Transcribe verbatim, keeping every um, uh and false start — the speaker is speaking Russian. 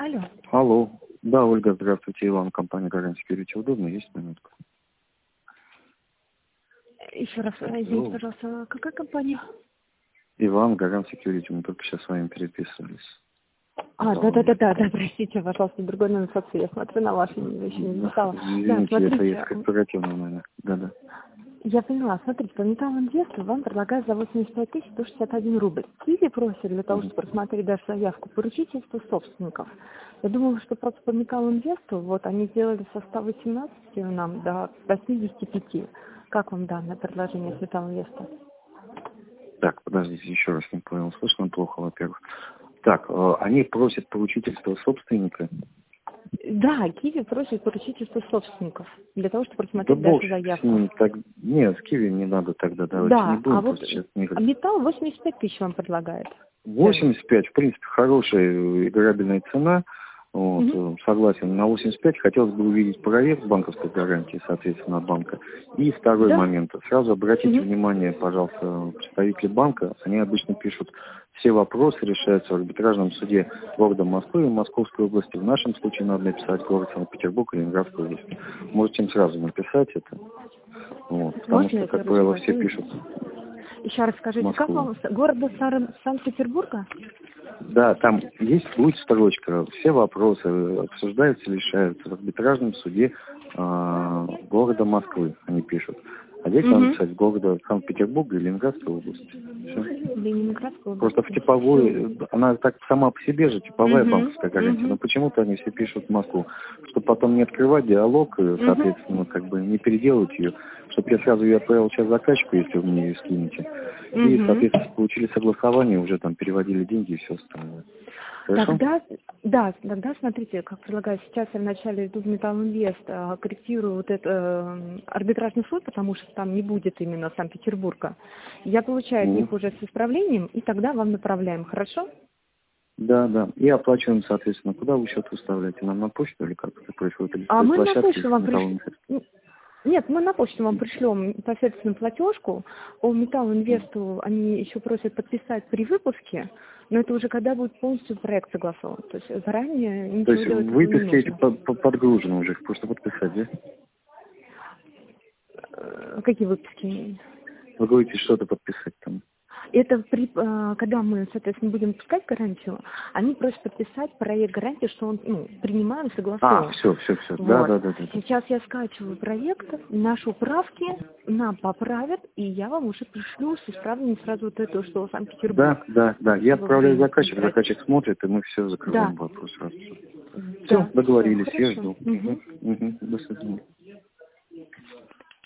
Алло. Алло. Да, Ольга, здравствуйте. Иван, компания Garant Security. Удобно? Есть минутку? Еще раз, извините, пожалуйста, какая компания? Иван, Garant Security. Мы только сейчас с вами переписывались. А, да-да-да-да, да, простите, пожалуйста, другой номер соцсети. Я смотрю на ваши еще не застала. Извините, Да, смотрите, это есть корпоративный номер. Да-да. я поняла. Смотрите, по металлу инвестору вам предлагают за восемьдесят пять тысяч сто шестьдесят один рубль. Киви просит для того, чтобы просмотреть даже заявку поручительства собственников. Я думала, что просто по металлу инвестору, вот они сделали со ста восемнадцати нам до восьмидесяти пяти. Как вам данное предложение с металлом инвестора? Так, подождите, еще раз не понял. Слышно плохо, во-первых. Так, э, они просят поручительство собственника. Да, Киви просит поручительство собственников для того, чтобы Да просмотреть бог дальше с заявку. ним, так... Нет, с Киви не надо тогда, давайте Да, не будем, а вот просто сейчас не... металл восемьдесят пять тысяч вам предлагает. восемьдесят пять, в принципе, хорошая играбельная цена. Вот, Угу. согласен, на восемьдесят пять хотелось бы увидеть проект банковской гарантии, соответственно, от банка. И второй Да? момент. Сразу обратите Угу. внимание, пожалуйста, представители банка, они обычно пишут, все вопросы решаются в арбитражном суде города Москвы и Московской области. В нашем случае надо написать город Санкт-Петербург и Ленинградскую область. Можете им сразу написать это, вот, потому Можно что, я как скажу правило, вас? все пишут Еще раз скажите, как Москву. вам с- города Сар- Санкт-Петербурга? Да, там есть, будет строчка, все вопросы обсуждаются, решаются в арбитражном суде э, города Москвы, они пишут. А здесь надо Угу. писать города Санкт-Петербурга и Ленинградской области. Все. Ленинградская область. Просто в типовой, она так сама по себе же, типовая Угу. банковская гарантия, но Угу. почему-то они все пишут Москву, чтобы потом не открывать диалог, и, Угу. соответственно, как бы не переделать ее, чтобы я сразу ее отправил сейчас заказчику, если вы мне ее скинете. И, Угу. соответственно, получили согласование, уже там переводили деньги и все остальное. Хорошо? Тогда, да, тогда смотрите, как предлагаю, сейчас я вначале иду в Металл Инвест, а, корректирую вот это э, арбитражный суд, потому что там не будет именно Санкт-Петербурга. Я получаю от Мгм. них уже с исправлением, и тогда вам направляем, хорошо? Да, да. И оплачиваем, соответственно, куда вы счет выставляете? Нам на почту или как это происходит? Или с А той мы на площадки почту с вам металлом? пришлем. Нет, мы на почту вам пришлем непосредственно платежку. По Металл Инвесту они еще просят подписать при выпуске, но это уже когда будет полностью проект согласован. То есть заранее То ничего есть делать этого не выписки эти нужно. по- по- подгружены уже, их просто подписать, да? Э, Какие выпуски? Вы говорите, что-то подписать там. Это при, э, когда мы, соответственно, будем пускать гарантию, они просят подписать проект гарантии, что он ну, принимаем, А, согласован. все, все, все. Да, Вот. да, да, да. да. Сейчас я скачиваю проект, наши правки нам поправят, и я вам уже пришлю с исправлением сразу вот это, что Санкт-Петербург. Да, да, да. Я Чтобы отправляю время не заказчик, тратить. заказчик смотрит, и мы все Да, закрываем вопрос сразу. Все, да, все, договорились, я хорошо. жду. Мгм. Угу, угу. До свидания.